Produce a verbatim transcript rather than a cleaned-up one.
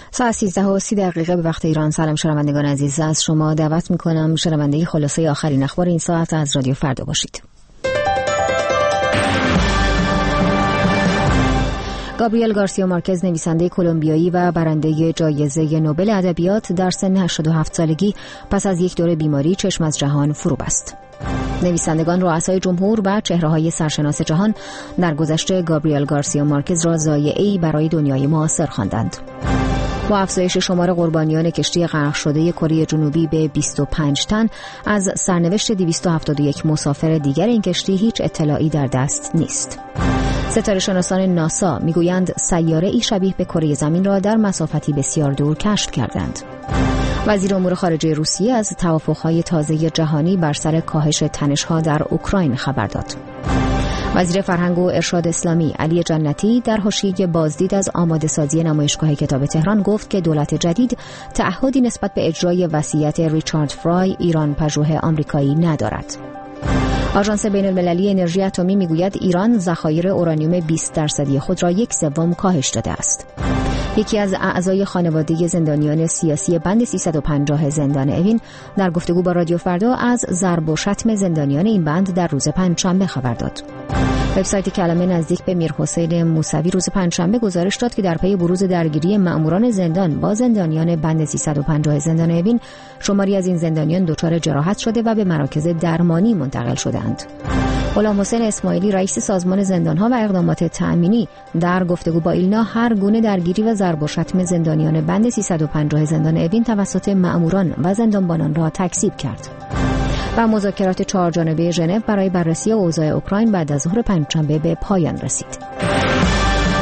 ساعت سیزده و سی دقیقه به وقت ایران. سلام شنوندگان عزیز، از شما دعوت میکنم شنونده خلاصه آخرین اخبار این ساعت از رادیو فردا باشید. گابریل گارسیا مارکز، نویسنده کلمبیایی و برنده جایزه نوبل ادبیات، در سن هشتاد و هفت سالگی پس از یک دوره بیماری چشم از جهان فرو بست. نویسندگان، رؤسای جمهور و چهره‌های سرشناس جهان در گذشته گابریل گارسیا مارکز را ضایعه‌ای برای دنیای معاصر خواندند. با افزایش شمار قربانیان کشتی غرق شده کره جنوبی به بیست و پنج تن، از سرنوشت دویست و هفتاد و یک مسافر دیگر این کشتی هیچ اطلاعی در دست نیست. ستاره شناسان ناسا میگویند سیاره ای شبیه به کره زمین را در مسافتی بسیار دور کشف کردند. وزیر امور خارجه روسیه از توافق‌های تازه جهانی بر سر کاهش تنش‌ها در اوکراین خبر داد. وزیر فرهنگ و ارشاد اسلامی علی جنتی در حاشیه بازدید از آماده سازی نمایشگاه کتاب تهران گفت که دولت جدید تعهدی نسبت به اجرای وصیت ریچارد فرای، ایران پژوه آمریکایی ندارد. آژانس بین‌المللی انرژی اتمی میگوید ایران ذخایر اورانیوم بیست درصدی خود را یک سوم کاهش داده است. یکی از اعضای خانواده زندانیان سیاسی بند سیصد و پنجاه زندان اوین در گفتگو با رادیو فردا از ضرب و شتم زندانیان این بند در روز پنجشنبه خبر داد. وبسایت کلمه نزدیک به میرحسین موسوی روز پنجشنبه گزارش داد که در پی بروز درگیری مأموران زندان با زندانیان بند سیصد و پنجاه زندان اوین، شماری از این زندانیان دچار جراحت شده و به مراکز درمانی منتقل شدند. غلام حسین اسماعیلی، رئیس سازمان زندان‌ها و اقدامات تأمینی، در گفتگو با ایلنا هر گونه درگیری و ضرب و شتم زندانیان بند سیصد و پنجاه زندان اوین توسط مأموران و زندانبانان را تکذیب کرد. و مذاکرات چهار جانبه ژنو برای بررسی اوضاع اوکراین بعد از ظهر پنجشنبه به پایان رسید.